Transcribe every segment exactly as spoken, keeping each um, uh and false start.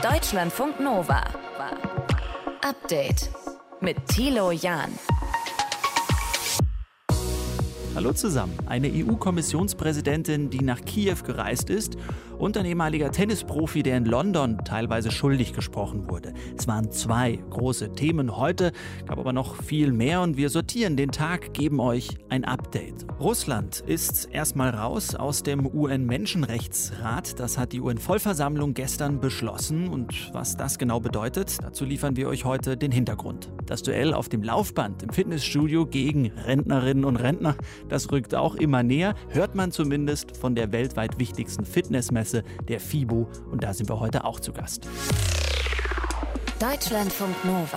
Deutschlandfunk Nova. Update mit Thilo Jahn. Hallo zusammen. Eine E U-Kommissionspräsidentin, die nach Kiew gereist ist, und ein ehemaliger Tennisprofi, der in London teilweise schuldig gesprochen wurde. Es waren zwei große Themen heute, gab aber noch viel mehr und wir sortieren den Tag, geben euch ein Update. Russland ist erstmal raus aus dem U N-Menschenrechtsrat. Das hat die U N-Vollversammlung gestern beschlossen und was das genau bedeutet, dazu liefern wir euch heute den Hintergrund. Das Duell auf dem Laufband im Fitnessstudio gegen Rentnerinnen und Rentner, das rückt auch immer näher, hört man zumindest von der weltweit wichtigsten Fitnessmesse, der FIBO, und da sind wir heute auch zu Gast. Deutschlandfunk Nova.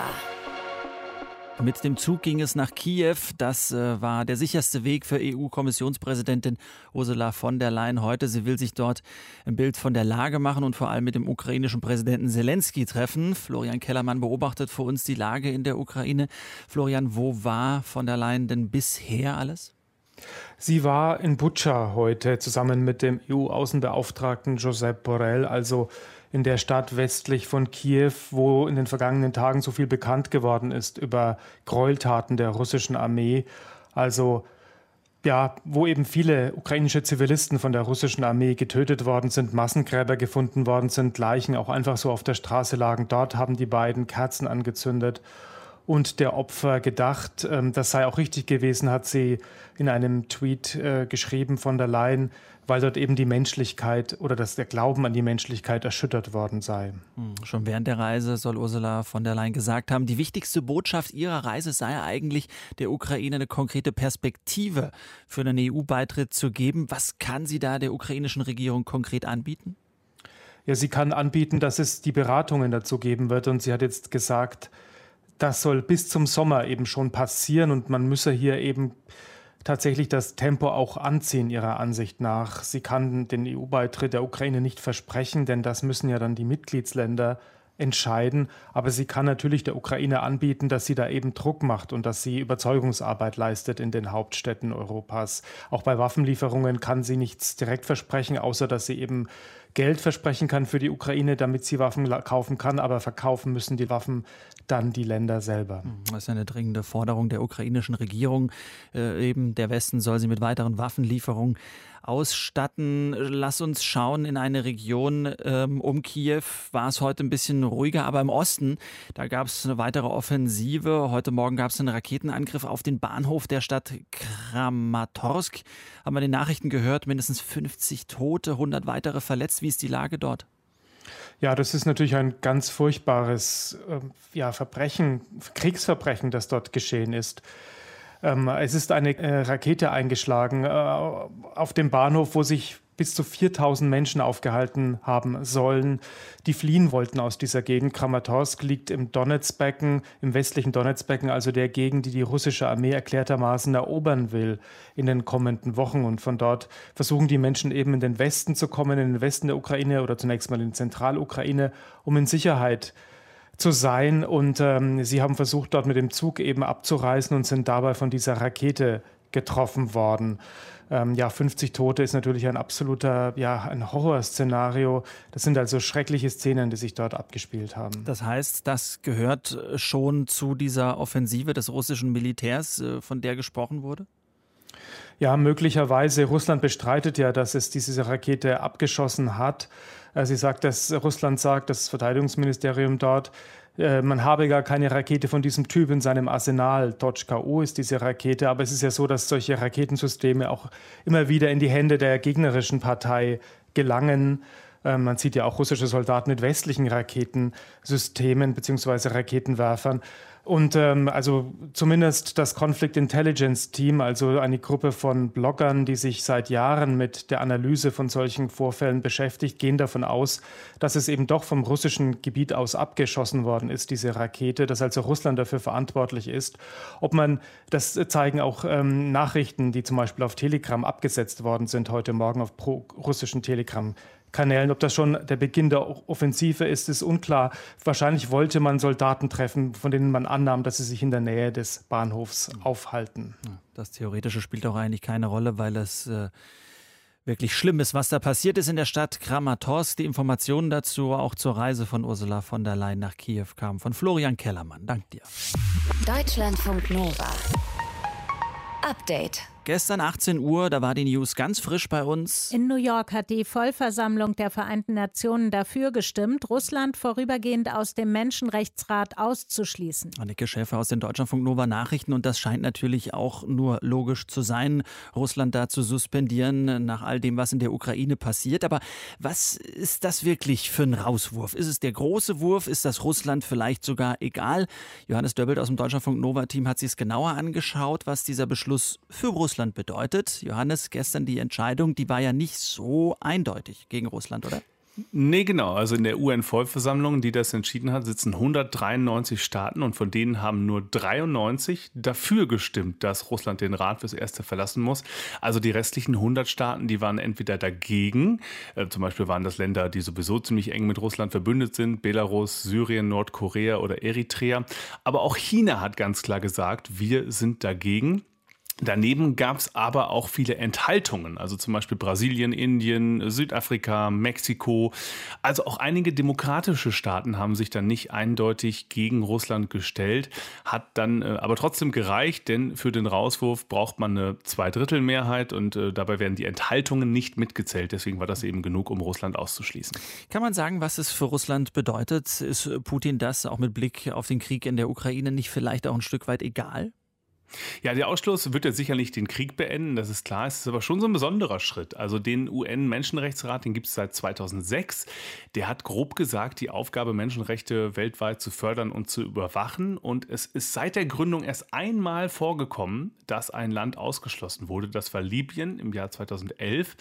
Mit dem Zug ging es nach Kiew. Das äh, war der sicherste Weg für E U-Kommissionspräsidentin Ursula von der Leyen heute. Sie will sich dort ein Bild von der Lage machen und vor allem mit dem ukrainischen Präsidenten Zelensky treffen. Florian Kellermann beobachtet für uns die Lage in der Ukraine. Florian, wo war von der Leyen denn bisher alles? Sie war in Butscha heute zusammen mit dem E U-Außenbeauftragten Josep Borrell, also in der Stadt westlich von Kiew, wo in den vergangenen Tagen so viel bekannt geworden ist über Gräueltaten der russischen Armee. Also ja, wo eben viele ukrainische Zivilisten von der russischen Armee getötet worden sind, Massengräber gefunden worden sind, Leichen auch einfach so auf der Straße lagen. Dort haben die beiden Kerzen angezündet und der Opfer gedacht. Das sei auch richtig gewesen, hat sie in einem Tweet äh, geschrieben von der Leyen, weil dort eben die Menschlichkeit oder das, der Glauben an die Menschlichkeit erschüttert worden sei. Hm, schon während der Reise soll Ursula von der Leyen gesagt haben, die wichtigste Botschaft ihrer Reise sei eigentlich, der Ukraine eine konkrete Perspektive für einen E U-Beitritt zu geben. Was kann sie da der ukrainischen Regierung konkret anbieten? Ja, sie kann anbieten, dass es die Beratungen dazu geben wird. Und sie hat jetzt gesagt, das soll bis zum Sommer eben schon passieren und man müsse hier eben tatsächlich das Tempo auch anziehen, ihrer Ansicht nach. Sie kann den E U-Beitritt der Ukraine nicht versprechen, denn das müssen ja dann die Mitgliedsländer entscheiden. Aber sie kann natürlich der Ukraine anbieten, dass sie da eben Druck macht und dass sie Überzeugungsarbeit leistet in den Hauptstädten Europas. Auch bei Waffenlieferungen kann sie nichts direkt versprechen, außer dass sie eben Geld versprechen kann für die Ukraine, damit sie Waffen kaufen kann. Aber verkaufen müssen die Waffen dann die Länder selber. Das ist eine dringende Forderung der ukrainischen Regierung. Äh, eben der Westen soll sie mit weiteren Waffenlieferungen ausstatten. Lass uns schauen in eine Region ähm, um Kiew. War es heute ein bisschen ruhiger, aber im Osten, da gab es eine weitere Offensive. Heute Morgen gab es einen Raketenangriff auf den Bahnhof der Stadt Kramatorsk. Haben wir den Nachrichten gehört, mindestens fünfzig Tote, hundert weitere verletzt. Wie ist die Lage dort? Ja, das ist natürlich ein ganz furchtbares äh, ja, Verbrechen, Kriegsverbrechen, das dort geschehen ist. Ähm, es ist eine äh, Rakete eingeschlagen äh, auf dem Bahnhof, wo sich bis zu viertausend Menschen aufgehalten haben sollen, die fliehen wollten aus dieser Gegend. Kramatorsk liegt im Donezbecken, im westlichen Donezbecken, also der Gegend, die die russische Armee erklärtermaßen erobern will in den kommenden Wochen. Und von dort versuchen die Menschen eben in den Westen zu kommen, in den Westen der Ukraine oder zunächst mal in die Zentralukraine, um in Sicherheit zu sein. Und ähm, sie haben versucht, dort mit dem Zug eben abzureisen und sind dabei von dieser Rakete getroffen worden. Ähm, ja, fünfzig Tote ist natürlich ein absoluter, ja, ein Horrorszenario. Das sind also schreckliche Szenen, die sich dort abgespielt haben. Das heißt, das gehört schon zu dieser Offensive des russischen Militärs, von der gesprochen wurde? Ja, möglicherweise. Russland bestreitet ja, dass es diese Rakete abgeschossen hat. Sie sagt, dass Russland sagt, das Verteidigungsministerium dort, man habe gar keine Rakete von diesem Typ in seinem Arsenal. Tochka U ist diese Rakete. Aber es ist ja so, dass solche Raketensysteme auch immer wieder in die Hände der gegnerischen Partei gelangen. Man sieht ja auch russische Soldaten mit westlichen Raketensystemen bzw. Raketenwerfern. Und ähm, also zumindest das Conflict Intelligence Team, also eine Gruppe von Bloggern, die sich seit Jahren mit der Analyse von solchen Vorfällen beschäftigt, gehen davon aus, dass es eben doch vom russischen Gebiet aus abgeschossen worden ist, diese Rakete, dass also Russland dafür verantwortlich ist. Ob man, das zeigen auch ähm, Nachrichten, die zum Beispiel auf Telegram abgesetzt worden sind, heute Morgen auf pro-russischen Telegram Kanälen. Ob das schon der Beginn der Offensive ist, ist unklar. Wahrscheinlich wollte man Soldaten treffen, von denen man annahm, dass sie sich in der Nähe des Bahnhofs aufhalten. Das Theoretische spielt auch eigentlich keine Rolle, weil es äh, Wirklich schlimm ist, was da passiert ist in der Stadt Kramatorsk. Die Informationen dazu auch zur Reise von Ursula von der Leyen nach Kiew kamen von Florian Kellermann. Dank dir. Deutschlandfunk Nova. Update. Gestern achtzehn Uhr, da war die News ganz frisch bei uns. In New York hat die Vollversammlung der Vereinten Nationen dafür gestimmt, Russland vorübergehend aus dem Menschenrechtsrat auszuschließen. Annike Schäfer aus den Deutschlandfunk Nova Nachrichten. Und das scheint natürlich auch nur logisch zu sein, Russland da zu suspendieren nach all dem, was in der Ukraine passiert. Aber was ist das wirklich für ein Rauswurf? Ist es der große Wurf? Ist das Russland vielleicht sogar egal? Johannes Döbbelt aus dem Deutschlandfunk Nova Team hat sich es genauer angeschaut, was dieser Beschluss für Russland bedeutet. Johannes, gestern die Entscheidung, die war ja nicht so eindeutig gegen Russland, oder? Nee, genau. Also in der U N-Vollversammlung, die das entschieden hat, sitzen hundertdreiundneunzig Staaten und von denen haben nur dreiundneunzig dafür gestimmt, dass Russland den Rat fürs Erste verlassen muss. Also die restlichen hundert Staaten, die waren entweder dagegen, äh, zum Beispiel waren das Länder, die sowieso ziemlich eng mit Russland verbündet sind, Belarus, Syrien, Nordkorea oder Eritrea. Aber auch China hat ganz klar gesagt, wir sind dagegen. Daneben gab es aber auch viele Enthaltungen, also zum Beispiel Brasilien, Indien, Südafrika, Mexiko. Also auch einige demokratische Staaten haben sich dann nicht eindeutig gegen Russland gestellt, hat dann äh, aber trotzdem gereicht, denn für den Rauswurf braucht man eine Zweidrittelmehrheit und äh, dabei werden die Enthaltungen nicht mitgezählt. Deswegen war das eben genug, um Russland auszuschließen. Kann man sagen, was es für Russland bedeutet? Ist Putin das auch mit Blick auf den Krieg in der Ukraine nicht vielleicht auch ein Stück weit egal? Ja, der Ausschluss wird ja sicherlich den Krieg beenden, das ist klar. Es ist aber schon so ein besonderer Schritt. Also den U N-Menschenrechtsrat, den gibt es seit zweitausendsechs. Der hat grob gesagt, die Aufgabe, Menschenrechte weltweit zu fördern und zu überwachen. Und es ist seit der Gründung erst einmal vorgekommen, dass ein Land ausgeschlossen wurde. Das war Libyen im Jahr zweitausendelf.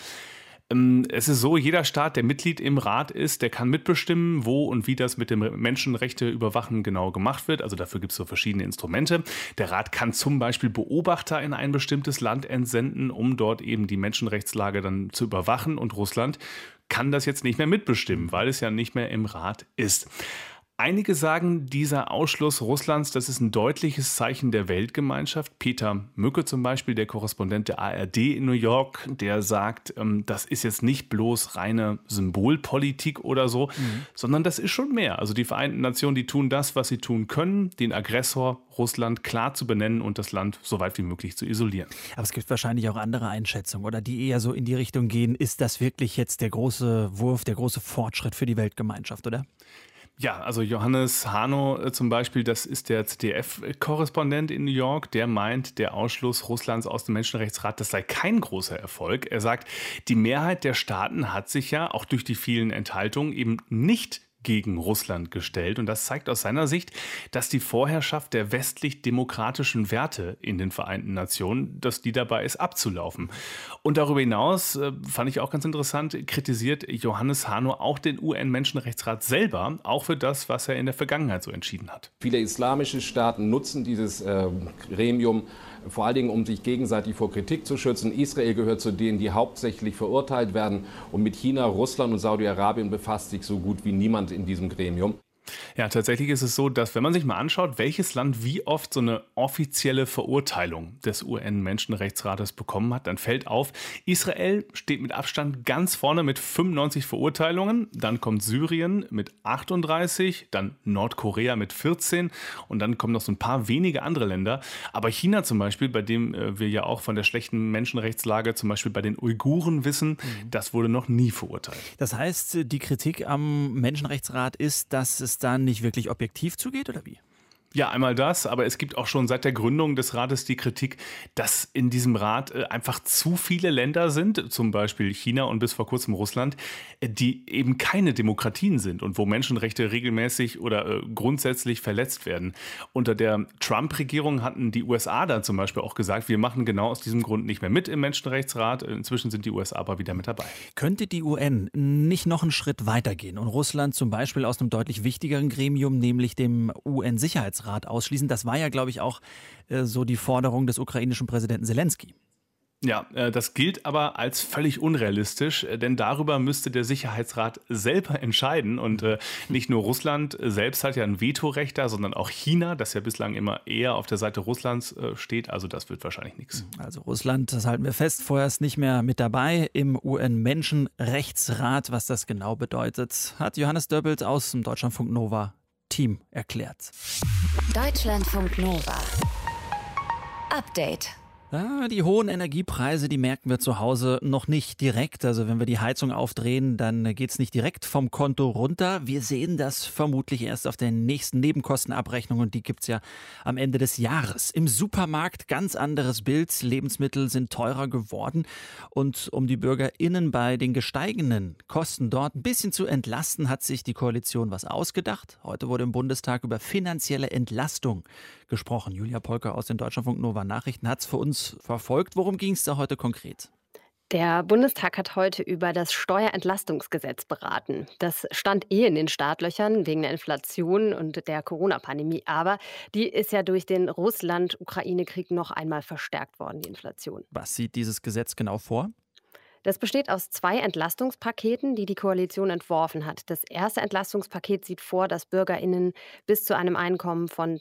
Es ist so, jeder Staat, der Mitglied im Rat ist, der kann mitbestimmen, wo und wie das mit dem Menschenrechte-Überwachen genau gemacht wird. Also dafür gibt es so verschiedene Instrumente. Der Rat kann zum Beispiel Beobachter in ein bestimmtes Land entsenden, um dort eben die Menschenrechtslage dann zu überwachen. Und Russland kann das jetzt nicht mehr mitbestimmen, weil es ja nicht mehr im Rat ist. Einige sagen, dieser Ausschluss Russlands, das ist ein deutliches Zeichen der Weltgemeinschaft. Peter Mücke zum Beispiel, der Korrespondent der A R D in New York, der sagt, das ist jetzt nicht bloß reine Symbolpolitik oder so, mhm. sondern das ist schon mehr. Also die Vereinten Nationen, die tun das, was sie tun können, den Aggressor Russland klar zu benennen und das Land so weit wie möglich zu isolieren. Aber es gibt wahrscheinlich auch andere Einschätzungen, oder die eher so in die Richtung gehen, ist das wirklich jetzt der große Wurf, der große Fortschritt für die Weltgemeinschaft, oder? Ja, also Johannes Hano zum Beispiel, das ist der Z D F-Korrespondent in New York, der meint, der Ausschluss Russlands aus dem Menschenrechtsrat, das sei kein großer Erfolg. Er sagt, die Mehrheit der Staaten hat sich ja auch durch die vielen Enthaltungen eben nicht gegen Russland gestellt. Und das zeigt aus seiner Sicht, dass die Vorherrschaft der westlich-demokratischen Werte in den Vereinten Nationen, dass die dabei ist, abzulaufen. Und darüber hinaus, äh, fand ich auch ganz interessant, kritisiert Johannes Hano auch den U N-Menschenrechtsrat selber, auch für das, was er in der Vergangenheit so entschieden hat. Viele islamische Staaten nutzen dieses äh, Gremium vor allen Dingen, um sich gegenseitig vor Kritik zu schützen. Israel gehört zu denen, die hauptsächlich verurteilt werden. Und mit China, Russland und Saudi-Arabien befasst sich so gut wie niemand in diesem Gremium. Ja, tatsächlich ist es so, dass wenn man sich mal anschaut, welches Land wie oft so eine offizielle Verurteilung des U N-Menschenrechtsrates bekommen hat, dann fällt auf, Israel steht mit Abstand ganz vorne mit fünfundneunzig Verurteilungen, dann kommt Syrien mit achtunddreißig, dann Nordkorea mit vierzehn und dann kommen noch so ein paar wenige andere Länder. Aber China zum Beispiel, bei dem wir ja auch von der schlechten Menschenrechtslage zum Beispiel bei den Uiguren wissen, mhm. das wurde noch nie verurteilt. Das heißt, die Kritik am Menschenrechtsrat ist, dass es da nicht wirklich objektiv zugeht, oder wie? Ja, einmal das, aber es gibt auch schon seit der Gründung des Rates die Kritik, dass in diesem Rat einfach zu viele Länder sind, zum Beispiel China und bis vor kurzem Russland, die eben keine Demokratien sind und wo Menschenrechte regelmäßig oder äh, grundsätzlich verletzt werden. Unter der Trump-Regierung hatten die U S A dann zum Beispiel auch gesagt, wir machen genau aus diesem Grund nicht mehr mit im Menschenrechtsrat. Inzwischen sind die U S A aber wieder mit dabei. Könnte die U N nicht noch einen Schritt weitergehen und Russland zum Beispiel aus einem deutlich wichtigeren Gremium, nämlich dem U N-Sicherheitsrat, ausschließen? Das war ja, glaube ich, auch äh, so die Forderung des ukrainischen Präsidenten Selenskyj. Ja, äh, das gilt aber als völlig unrealistisch, äh, denn darüber müsste der Sicherheitsrat selber entscheiden. Und äh, nicht nur Russland selbst hat ja ein Vetorecht da, sondern auch China, das ja bislang immer eher auf der Seite Russlands äh, steht. Also das wird wahrscheinlich nichts. Also Russland, das halten wir fest, vorerst nicht mehr mit dabei im U N-Menschenrechtsrat. Was das genau bedeutet, hat Johannes Döbbelt aus dem Deutschlandfunk Nova Team erklärt. Deutschlandfunk Nova. Update. Ja, die hohen Energiepreise, die merken wir zu Hause noch nicht direkt. Also wenn wir die Heizung aufdrehen, dann geht es nicht direkt vom Konto runter. Wir sehen das vermutlich erst auf der nächsten Nebenkostenabrechnung und die gibt es ja am Ende des Jahres. Im Supermarkt ganz anderes Bild. Lebensmittel sind teurer geworden. Und um die BürgerInnen bei den gesteigenden Kosten dort ein bisschen zu entlasten, hat sich die Koalition was ausgedacht. Heute wurde im Bundestag über finanzielle Entlastung gesprochen. Julia Polker aus den Deutschlandfunk Nova Nachrichten hat es für uns verfolgt. Worum ging es da heute konkret? Der Bundestag hat heute über das Steuerentlastungsgesetz beraten. Das stand eh in den Startlöchern wegen der Inflation und der Corona-Pandemie. Aber die ist ja durch den Russland-Ukraine-Krieg noch einmal verstärkt worden, die Inflation. Was sieht dieses Gesetz genau vor? Das besteht aus zwei Entlastungspaketen, die die Koalition entworfen hat. Das erste Entlastungspaket sieht vor, dass BürgerInnen bis zu einem Einkommen von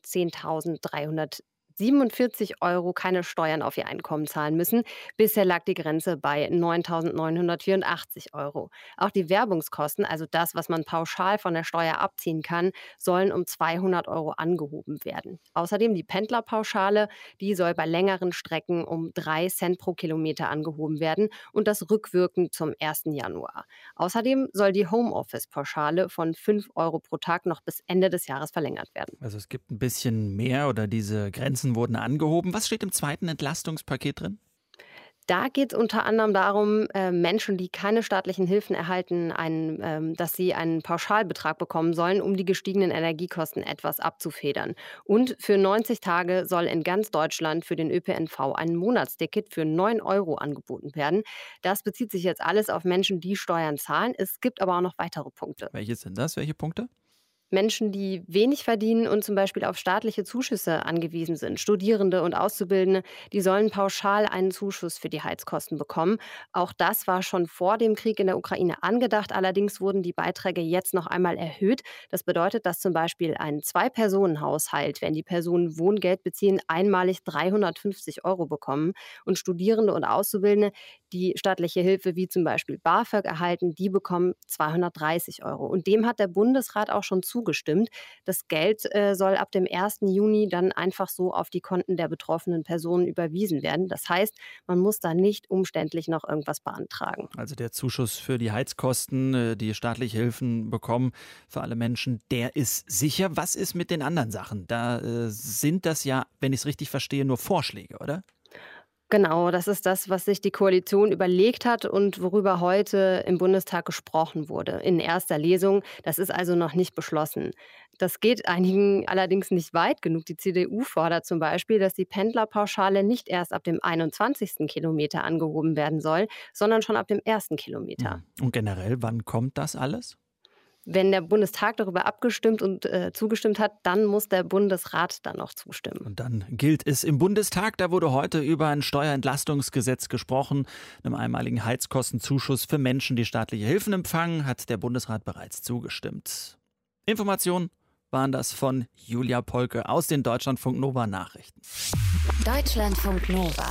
zehntausenddreihundertsiebenundvierzig Euro keine Steuern auf ihr Einkommen zahlen müssen. Bisher lag die Grenze bei neuntausendneunhundertvierundachtzig Euro. Auch die Werbungskosten, also das, was man pauschal von der Steuer abziehen kann, sollen um zweihundert Euro angehoben werden. Außerdem die Pendlerpauschale, die soll bei längeren Strecken um drei Cent pro Kilometer angehoben werden und das rückwirkend zum ersten Januar. Außerdem soll die Homeoffice-Pauschale von fünf Euro pro Tag noch bis Ende des Jahres verlängert werden. Also es gibt ein bisschen mehr oder diese Grenzen wurden angehoben. Was steht im zweiten Entlastungspaket drin? Da geht es unter anderem darum, äh, Menschen, die keine staatlichen Hilfen erhalten, einen, ähm, dass sie einen Pauschalbetrag bekommen sollen, um die gestiegenen Energiekosten etwas abzufedern. Und für neunzig Tage soll in ganz Deutschland für den Ö P N V ein Monatsticket für neun Euro angeboten werden. Das bezieht sich jetzt alles auf Menschen, die Steuern zahlen. Es gibt aber auch noch weitere Punkte. Welche sind das? Welche Punkte? Menschen, die wenig verdienen und zum Beispiel auf staatliche Zuschüsse angewiesen sind, Studierende und Auszubildende, die sollen pauschal einen Zuschuss für die Heizkosten bekommen. Auch das war schon vor dem Krieg in der Ukraine angedacht. Allerdings wurden die Beiträge jetzt noch einmal erhöht. Das bedeutet, dass zum Beispiel ein Zwei-Personen-Haushalt, wenn die Personen Wohngeld beziehen, einmalig dreihundertfünfzig Euro bekommen. Und Studierende und Auszubildende, die staatliche Hilfe wie zum Beispiel BAföG erhalten, die bekommen zweihundertdreißig Euro. Und dem hat der Bundesrat auch schon zugestimmt. Das Geld äh, soll ab dem ersten Juni dann einfach so auf die Konten der betroffenen Personen überwiesen werden. Das heißt, man muss da nicht umständlich noch irgendwas beantragen. Also der Zuschuss für die Heizkosten, die staatliche Hilfen bekommen für alle Menschen, der ist sicher. Was ist mit den anderen Sachen? Da äh, sind das ja, wenn ich es richtig verstehe, nur Vorschläge, oder? Genau, das ist das, was sich die Koalition überlegt hat und worüber heute im Bundestag gesprochen wurde, in erster Lesung. Das ist also noch nicht beschlossen. Das geht einigen allerdings nicht weit genug. Die C D U fordert zum Beispiel, dass die Pendlerpauschale nicht erst ab dem einundzwanzigsten Kilometer angehoben werden soll, sondern schon ab dem ersten Kilometer. Und generell, wann kommt das alles? Wenn der Bundestag darüber abgestimmt und äh, zugestimmt hat, dann muss der Bundesrat dann noch zustimmen. Und dann gilt es im Bundestag. Da wurde heute über ein Steuerentlastungsgesetz gesprochen. Einem einmaligen Heizkostenzuschuss für Menschen, die staatliche Hilfen empfangen, hat der Bundesrat bereits zugestimmt. Informationen waren das von Julia Polke aus den Deutschlandfunk Nova Nachrichten. Deutschlandfunk Nova.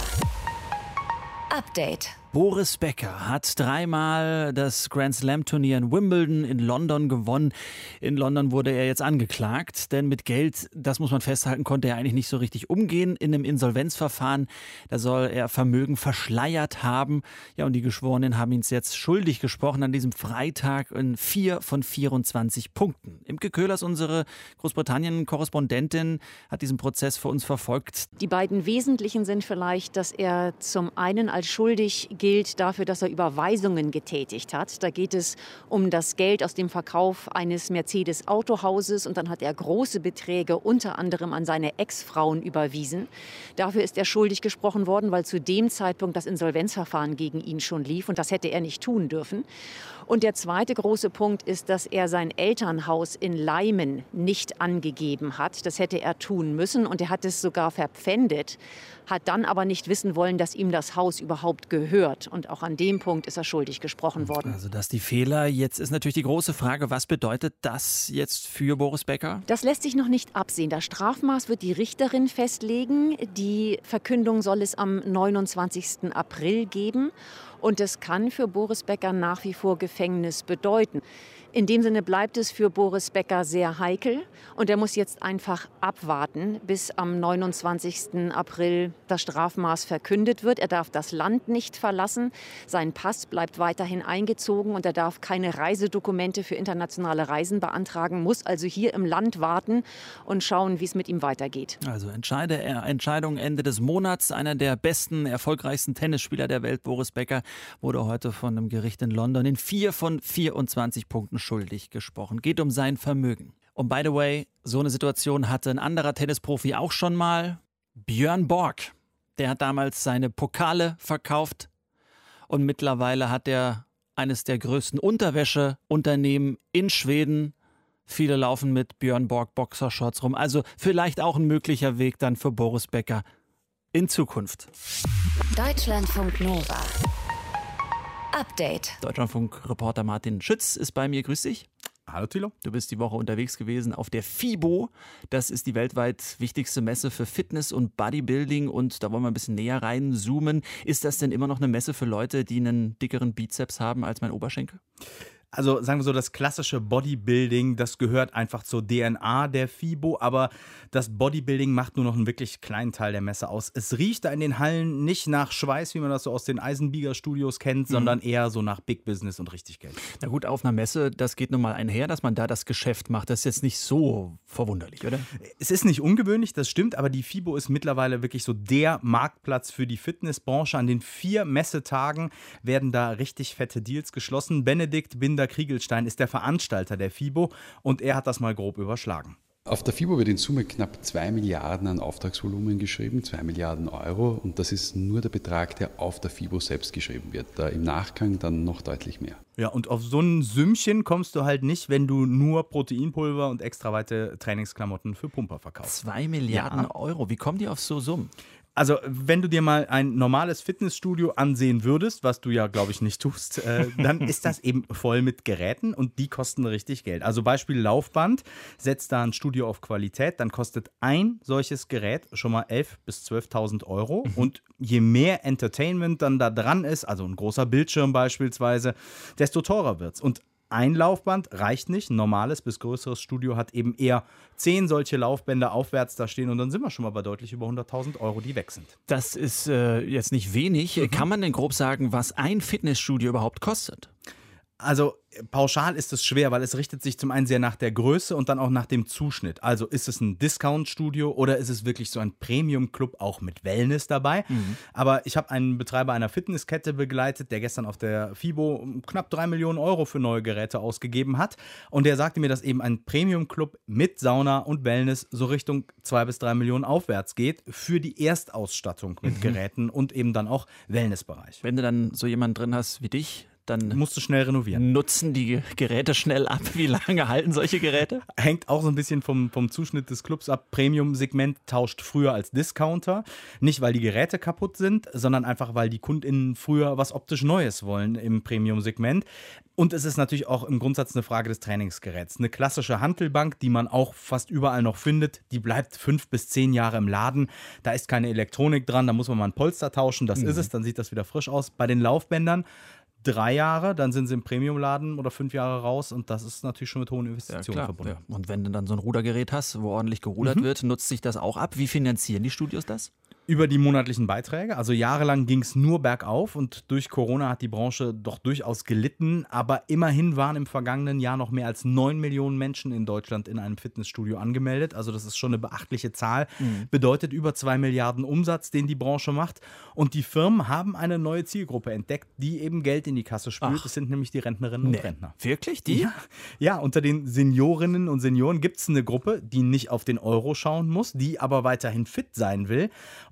Update. Boris Becker hat dreimal das Grand Slam Turnier in Wimbledon in London gewonnen. In London wurde er jetzt angeklagt, denn mit Geld, das muss man festhalten, konnte er eigentlich nicht so richtig umgehen. In einem Insolvenzverfahren, da soll er Vermögen verschleiert haben. Ja, und die Geschworenen haben ihn jetzt schuldig gesprochen an diesem Freitag in vier von vierundzwanzig Punkten. Imke Köhlers, unsere Großbritannien-Korrespondentin, hat diesen Prozess für uns verfolgt. Die beiden wesentlichen sind vielleicht, dass er zum einen als schuldig gilt dafür, dass er Überweisungen getätigt hat. Da geht es um das Geld aus dem Verkauf eines Mercedes-Autohauses und dann hat er große Beträge unter anderem an seine Ex-Frauen überwiesen. Dafür ist er schuldig gesprochen worden, weil zu dem Zeitpunkt das Insolvenzverfahren gegen ihn schon lief und das hätte er nicht tun dürfen. Und der zweite große Punkt ist, dass er sein Elternhaus in Leimen nicht angegeben hat. Das hätte er tun müssen und er hat es sogar verpfändet, hat dann aber nicht wissen wollen, dass ihm das Haus überhaupt gehört. Und auch an dem Punkt ist er schuldig gesprochen worden. Also das die Fehler. Jetzt ist natürlich die große Frage, was bedeutet das jetzt für Boris Becker? Das lässt sich noch nicht absehen. Das Strafmaß wird die Richterin festlegen. Die Verkündung soll es am neunundzwanzigsten April geben. Und es kann für Boris Becker nach wie vor Gefängnis bedeuten. In dem Sinne bleibt es für Boris Becker sehr heikel. Und er muss jetzt einfach abwarten, bis am neunundzwanzigsten April das Strafmaß verkündet wird. Er darf das Land nicht verlassen. Sein Pass bleibt weiterhin eingezogen und er darf keine Reisedokumente für internationale Reisen beantragen, muss also hier im Land warten und schauen, wie es mit ihm weitergeht. Also Entscheide, Entscheidung Ende des Monats. Einer der besten, erfolgreichsten Tennisspieler der Welt, Boris Becker, wurde heute von einem Gericht in London in vier von vierundzwanzig Punkten schuldig gesprochen. Geht um sein Vermögen. Und by the way, so eine Situation hatte ein anderer Tennisprofi auch schon mal. Björn Borg. Der hat damals seine Pokale verkauft und mittlerweile hat er eines der größten Unterwäscheunternehmen in Schweden. Viele laufen mit Björn Borg Boxershorts rum. Also vielleicht auch ein möglicher Weg dann für Boris Becker in Zukunft. Deutschlandfunk Nova. Update. Deutschlandfunk-Reporter Martin Schütz ist bei mir. Grüß dich. Hallo Thilo. Du bist die Woche unterwegs gewesen auf der FIBO. Das ist die weltweit wichtigste Messe für Fitness und Bodybuilding und da wollen wir ein bisschen näher reinzoomen. Ist das denn immer noch eine Messe für Leute, die einen dickeren Bizeps haben als mein Oberschenkel? Also sagen wir so, das klassische Bodybuilding, das gehört einfach zur D N A der FIBO, aber das Bodybuilding macht nur noch einen wirklich kleinen Teil der Messe aus. Es riecht da in den Hallen nicht nach Schweiß, wie man das so aus den Eisenbieger-Studios kennt, mhm. sondern eher so nach Big Business und richtig Geld. Na gut, auf einer Messe, das geht nun mal einher, dass man da das Geschäft macht. Das ist jetzt nicht so verwunderlich, oder? Es ist nicht ungewöhnlich, das stimmt, aber die FIBO ist mittlerweile wirklich so der Marktplatz für die Fitnessbranche. An den vier Messetagen werden da richtig fette Deals geschlossen. Benedikt Binder-Kriegelstein ist der Veranstalter der FIBO und er hat das mal grob überschlagen. Auf der FIBO wird in Summe knapp zwei Milliarden an Auftragsvolumen geschrieben, zwei Milliarden Euro. Und das ist nur der Betrag, der auf der FIBO selbst geschrieben wird. Da im Nachgang dann noch deutlich mehr. Ja, und auf so ein Sümmchen kommst du halt nicht, wenn du nur Proteinpulver und extra weite Trainingsklamotten für Pumper verkaufst. Zwei Milliarden ja. Euro, wie kommen die auf so Summen? Also, wenn du dir mal ein normales Fitnessstudio ansehen würdest, was du ja, glaube ich, nicht tust, äh, dann ist das eben voll mit Geräten und die kosten richtig Geld. Also Beispiel Laufband, setzt da ein Studio auf Qualität, dann kostet ein solches Gerät schon mal elftausend bis zwölftausend Euro. Mhm. Und je mehr Entertainment dann da dran ist, also ein großer Bildschirm beispielsweise, desto teurer wird's. Und ein Laufband reicht nicht. Ein normales bis größeres Studio hat eben eher zehn solche Laufbänder aufwärts da stehen und dann sind wir schon mal bei deutlich über hunderttausend Euro, die weg sind. Das ist äh, jetzt nicht wenig. Mhm. Kann man denn grob sagen, was ein Fitnessstudio überhaupt kostet? Also pauschal ist es schwer, weil es richtet sich zum einen sehr nach der Größe und dann auch nach dem Zuschnitt. Also ist es ein Discount-Studio oder ist es wirklich so ein Premium-Club auch mit Wellness dabei? Mhm. Aber ich habe einen Betreiber einer Fitnesskette begleitet, der gestern auf der FIBO knapp drei Millionen Euro für neue Geräte ausgegeben hat. Und der sagte mir, dass eben ein Premium-Club mit Sauna und Wellness so Richtung zwei bis drei Millionen aufwärts geht für die Erstausstattung mit mhm. Geräten und eben dann auch Wellnessbereich. Wenn du dann so jemanden drin hast wie dich, dann musst du schnell renovieren. Nutzen die Geräte schnell ab? Wie lange halten solche Geräte? Hängt auch so ein bisschen vom, vom Zuschnitt des Clubs ab. Premium-Segment tauscht früher als Discounter. Nicht, weil die Geräte kaputt sind, sondern einfach, weil die KundInnen früher was optisch Neues wollen im Premium-Segment. Und es ist natürlich auch im Grundsatz eine Frage des Trainingsgeräts. Eine klassische Hantelbank, die man auch fast überall noch findet, die bleibt fünf bis zehn Jahre im Laden. Da ist keine Elektronik dran, da muss man mal ein Polster tauschen, das mhm. ist es, dann sieht das wieder frisch aus. Bei den Laufbändern drei Jahre, dann sind sie im Premiumladen oder fünf Jahre raus und das ist natürlich schon mit hohen Investitionen ja, verbunden. Ja. Und wenn du dann so ein Rudergerät hast, wo ordentlich gerudert mhm. wird, nutzt sich das auch ab? Wie finanzieren die Studios das? Über die monatlichen Beiträge. Also jahrelang ging es nur bergauf und durch Corona hat die Branche doch durchaus gelitten. Aber immerhin waren im vergangenen Jahr noch mehr als neun Millionen Menschen in Deutschland in einem Fitnessstudio angemeldet. Also das ist schon eine beachtliche Zahl. Mhm. Bedeutet über zwei Milliarden Umsatz, den die Branche macht. Und die Firmen haben eine neue Zielgruppe entdeckt, die eben Geld in die Kasse spült. Ach. Das sind nämlich die Rentnerinnen nee. und Rentner. Wirklich? Die? Ja. ja, unter den Seniorinnen und Senioren gibt es eine Gruppe, die nicht auf den Euro schauen muss, die aber weiterhin fit sein will.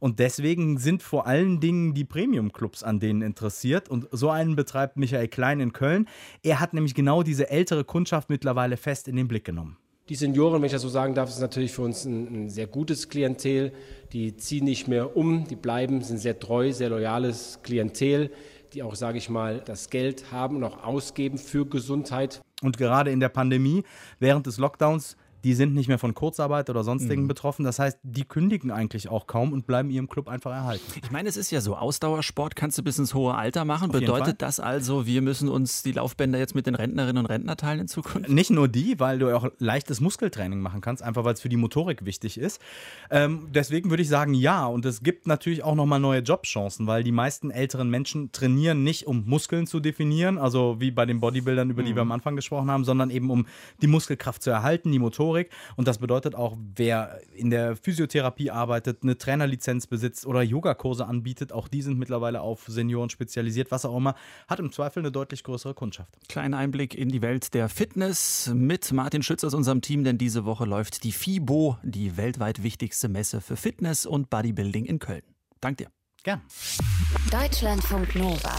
Und deswegen sind vor allen Dingen die Premium-Clubs an denen interessiert. Und so einen betreibt Michael Klein in Köln. Er hat nämlich genau diese ältere Kundschaft mittlerweile fest in den Blick genommen. Die Senioren, wenn ich das so sagen darf, ist natürlich für uns ein, ein sehr gutes Klientel. Die ziehen nicht mehr um, die bleiben, sind sehr treu, sehr loyales Klientel, die auch, sage ich mal, das Geld haben und auch ausgeben für Gesundheit. Und gerade in der Pandemie, während des Lockdowns, die sind nicht mehr von Kurzarbeit oder sonstigen mhm. betroffen. Das heißt, die kündigen eigentlich auch kaum und bleiben ihrem Club einfach erhalten. Ich meine, es ist ja so, Ausdauersport kannst du bis ins hohe Alter machen. Auf Bedeutet das also, wir müssen uns die Laufbänder jetzt mit den Rentnerinnen und Rentnern teilen in Zukunft? Nicht nur die, weil du auch leichtes Muskeltraining machen kannst, einfach weil es für die Motorik wichtig ist. Ähm, deswegen würde ich sagen, ja. Und es gibt natürlich auch nochmal neue Jobchancen, weil die meisten älteren Menschen trainieren nicht, um Muskeln zu definieren, also wie bei den Bodybuildern, über die mhm. wir am Anfang gesprochen haben, sondern eben um die Muskelkraft zu erhalten, die Motorik. Und das bedeutet auch, wer in der Physiotherapie arbeitet, eine Trainerlizenz besitzt oder Yogakurse anbietet, auch die sind mittlerweile auf Senioren spezialisiert, was auch immer, hat im Zweifel eine deutlich größere Kundschaft. Kleiner Einblick in die Welt der Fitness mit Martin Schütz aus unserem Team, denn diese Woche läuft die FIBO, die weltweit wichtigste Messe für Fitness und Bodybuilding in Köln. Dank dir. Gern. Deutschlandfunk Nova.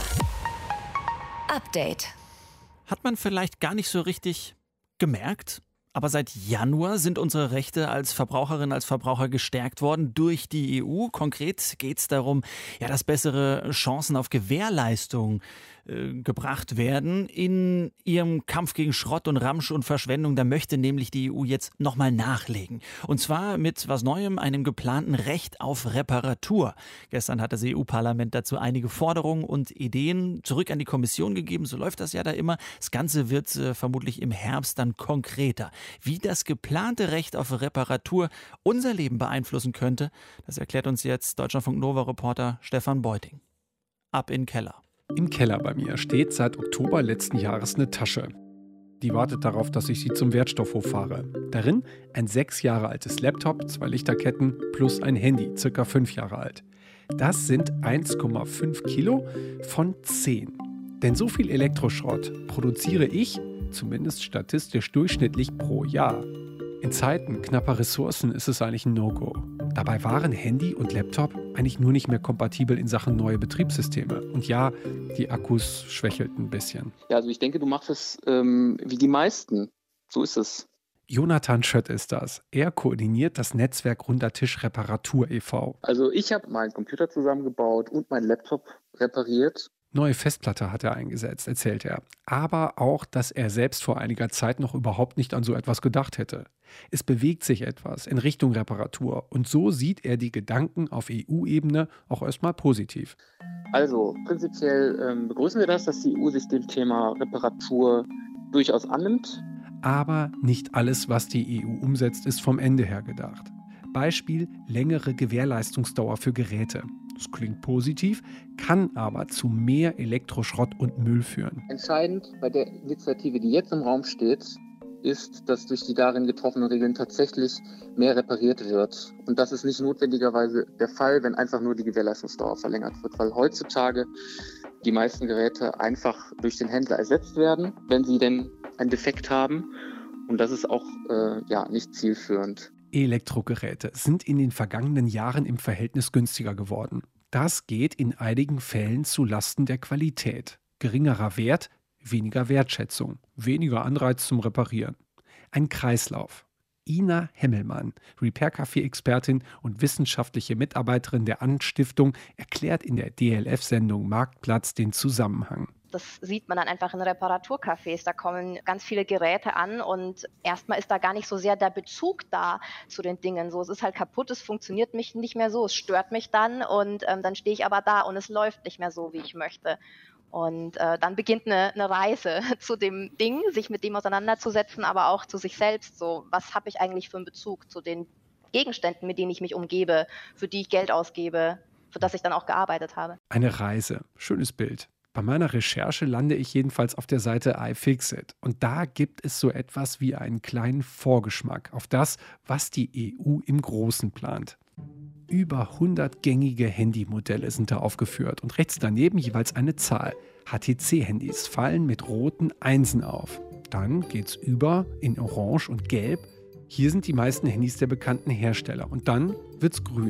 Update. Hat man vielleicht gar nicht so richtig gemerkt? Aber seit Januar sind unsere Rechte als Verbraucherinnen, als Verbraucher gestärkt worden durch die E U. Konkret geht es darum, ja, dass bessere Chancen auf Gewährleistung äh, gebracht werden in ihrem Kampf gegen Schrott und Ramsch und Verschwendung. Da möchte nämlich die E U jetzt nochmal nachlegen. Und zwar mit was Neuem, einem geplanten Recht auf Reparatur. Gestern hat das E U-Parlament dazu einige Forderungen und Ideen zurück an die Kommission gegeben. So läuft das ja da immer. Das Ganze wird äh, vermutlich im Herbst dann konkreter. Wie das geplante Recht auf Reparatur unser Leben beeinflussen könnte, das erklärt uns jetzt Deutschlandfunk Nova-Reporter Stefan Beuting. Ab in den Keller. Im Keller bei mir steht seit Oktober letzten Jahres eine Tasche. Die wartet darauf, dass ich sie zum Wertstoffhof fahre. Darin ein sechs Jahre altes Laptop, zwei Lichterketten plus ein Handy, circa fünf Jahre alt. Das sind eins Komma fünf Kilo von zehn. Denn so viel Elektroschrott produziere ich, zumindest statistisch durchschnittlich, pro Jahr. In Zeiten knapper Ressourcen ist es eigentlich ein No-Go. Dabei waren Handy und Laptop eigentlich nur nicht mehr kompatibel in Sachen neue Betriebssysteme. Und ja, die Akkus schwächelten ein bisschen. Ja, also ich denke, du machst es ähm, wie die meisten. So ist es. Jonathan Schött ist das. Er koordiniert das Netzwerk Runder Tisch Reparatur e V Also ich habe meinen Computer zusammengebaut und meinen Laptop repariert. Neue Festplatte hat er eingesetzt, erzählt er. Aber auch, dass er selbst vor einiger Zeit noch überhaupt nicht an so etwas gedacht hätte. Es bewegt sich etwas in Richtung Reparatur. Und so sieht er die Gedanken auf E U-Ebene auch erstmal positiv. Also prinzipiell ähm, begrüßen wir das, dass die E U sich dem Thema Reparatur durchaus annimmt. Aber nicht alles, was die E U umsetzt, ist vom Ende her gedacht. Beispiel längere Gewährleistungsdauer für Geräte. Das klingt positiv, kann aber zu mehr Elektroschrott und Müll führen. Entscheidend bei der Initiative, die jetzt im Raum steht, ist, dass durch die darin getroffenen Regeln tatsächlich mehr repariert wird. Und das ist nicht notwendigerweise der Fall, wenn einfach nur die Gewährleistungsdauer verlängert wird, weil heutzutage die meisten Geräte einfach durch den Händler ersetzt werden, wenn sie denn einen Defekt haben. Und das ist auch äh, ja, nicht zielführend. Elektrogeräte sind in den vergangenen Jahren im Verhältnis günstiger geworden. Das geht in einigen Fällen zu Lasten der Qualität. Geringerer Wert, weniger Wertschätzung, weniger Anreiz zum Reparieren. Ein Kreislauf. Ina Hemmelmann, Repair-Café-Expertin und wissenschaftliche Mitarbeiterin der Anstiftung, erklärt in der D L F-Sendung Marktplatz den Zusammenhang. Das sieht man dann einfach in Reparaturcafés. Da kommen ganz viele Geräte an und erstmal ist da gar nicht so sehr der Bezug da zu den Dingen. So, es ist halt kaputt, es funktioniert mich nicht mehr so, es stört mich dann und ähm, dann stehe ich aber da und es läuft nicht mehr so, wie ich möchte. Und äh, dann beginnt eine, eine Reise zu dem Ding, sich mit dem auseinanderzusetzen, aber auch zu sich selbst. So, was habe ich eigentlich für einen Bezug zu den Gegenständen, mit denen ich mich umgebe, für die ich Geld ausgebe, für das ich dann auch gearbeitet habe. Eine Reise, schönes Bild. Bei meiner Recherche lande ich jedenfalls auf der Seite iFixit. Und da gibt es so etwas wie einen kleinen Vorgeschmack auf das, was die E U im Großen plant. Über hundert gängige Handymodelle sind da aufgeführt und rechts daneben jeweils eine Zahl. H T C-Handys fallen mit roten Einsen auf. Dann geht's über in Orange und Gelb. Hier sind die meisten Handys der bekannten Hersteller. Und dann wird's grün.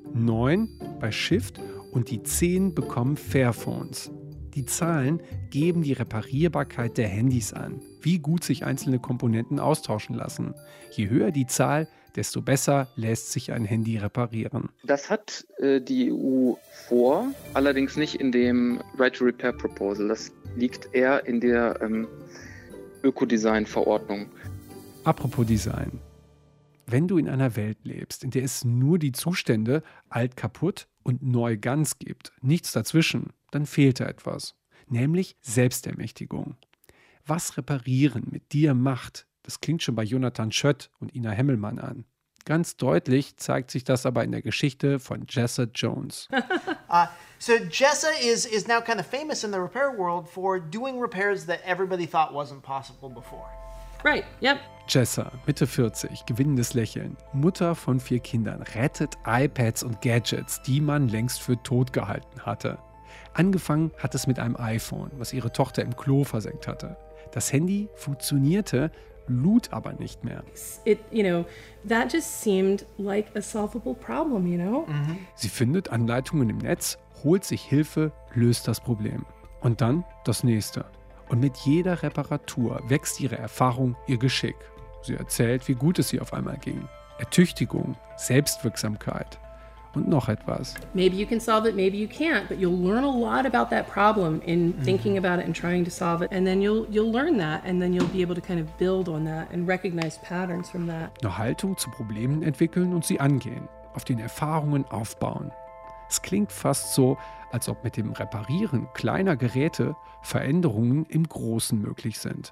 neun bei Shift und die zehn bekommen Fairphones. Die Zahlen geben die Reparierbarkeit der Handys an, wie gut sich einzelne Komponenten austauschen lassen. Je höher die Zahl, desto besser lässt sich ein Handy reparieren. Das hat äh, die E U vor, allerdings nicht in dem Right to Repair Proposal. Das liegt eher in der ähm, Ökodesign-Verordnung. Apropos Design. Wenn du in einer Welt lebst, in der es nur die Zustände alt kaputt und neu ganz gibt, nichts dazwischen, dann fehlt da etwas, nämlich Selbstermächtigung. Was Reparieren mit dir macht, das klingt schon bei Jonathan Schött und Ina Hemmelmann an. Ganz deutlich zeigt sich das aber in der Geschichte von Jessa Jones. uh, so Jessa is, is now kind of famous in the repair world for doing repairs that everybody thought wasn't possible before. Right, yep. Jessa, Mitte vierzig, gewinnendes Lächeln, Mutter von vier Kindern, rettet iPads und Gadgets, die man längst für tot gehalten hatte. Angefangen hat es mit einem iPhone, was ihre Tochter im Klo versenkt hatte. Das Handy funktionierte, lud aber nicht mehr. It, you know, that just seemed like a solvable problem, you know? Mhm. Sie findet Anleitungen im Netz, holt sich Hilfe, löst das Problem. Und dann das nächste. Und mit jeder Reparatur wächst ihre Erfahrung, ihr Geschick. Sie erzählt, wie gut es ihr auf einmal ging. Ertüchtigung, Selbstwirksamkeit und noch etwas. Maybe you can solve it, maybe you can't, but you'll learn a lot about that problem in Mhm. thinking about it and trying to solve it, and then you'll you'll learn that, and then you'll be able to kind of build on that and recognize patterns from that. Eine Haltung zu Problemen entwickeln und sie angehen, auf den Erfahrungen aufbauen. Es klingt fast so, als ob mit dem Reparieren kleiner Geräte Veränderungen im Großen möglich sind.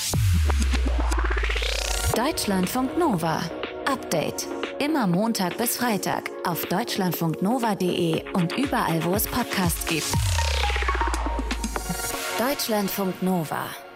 Deutschlandfunk Nova. Update. Immer Montag bis Freitag auf deutschlandfunknova punkt de und überall, wo es Podcasts gibt. Deutschlandfunk Nova.